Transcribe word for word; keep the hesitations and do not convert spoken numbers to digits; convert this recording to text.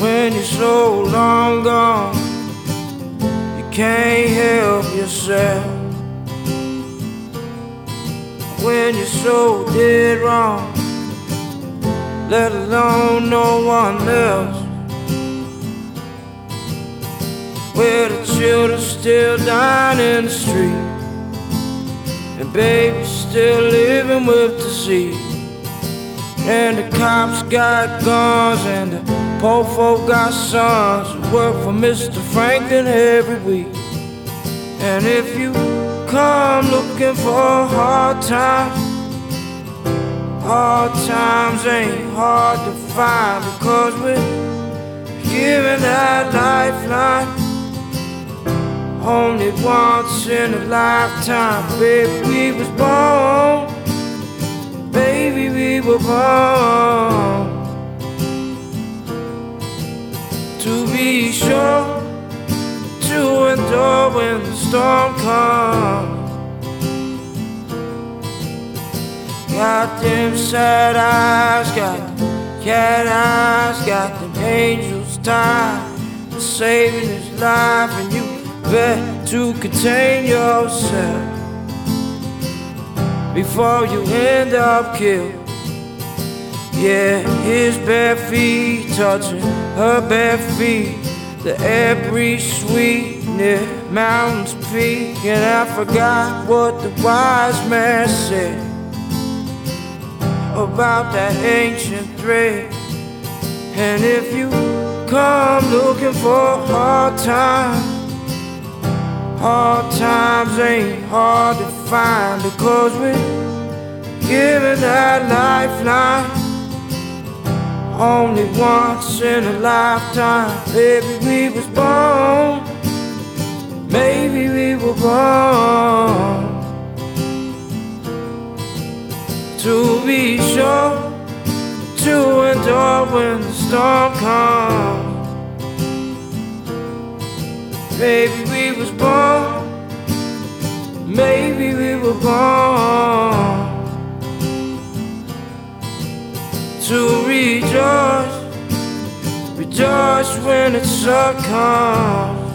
When you're so long gone, you can't help yourself. When you're so dead wrong, let alone no one else. Where the children still dying in the street, and babies still living with disease. And the cops got guns, and the poor folk got sons who work for Mister Franklin every week. And if you come looking for hard times, hard times ain't hard to find, because we're giving that lifeline only once in a lifetime. Baby, we was born, baby, we were born to be sure to endure when the storm comes. Got them sad eyes, got them cat eyes, got them angels tied for saving his life, and you bet to contain yourself before you end up killed. Yeah, his bare feet touching her bare feet, the air breeze sweet near mountains peak. And I forgot what the wise man said about that ancient thread. And if you come looking for hard times, hard times ain't hard to find, because we're giving that lifeline only once in a lifetime. Baby, we was born, maybe we were born to be sure to endure when the storm comes. Baby, we was born, maybe we were born to rejoice, rejoice when the sun comes.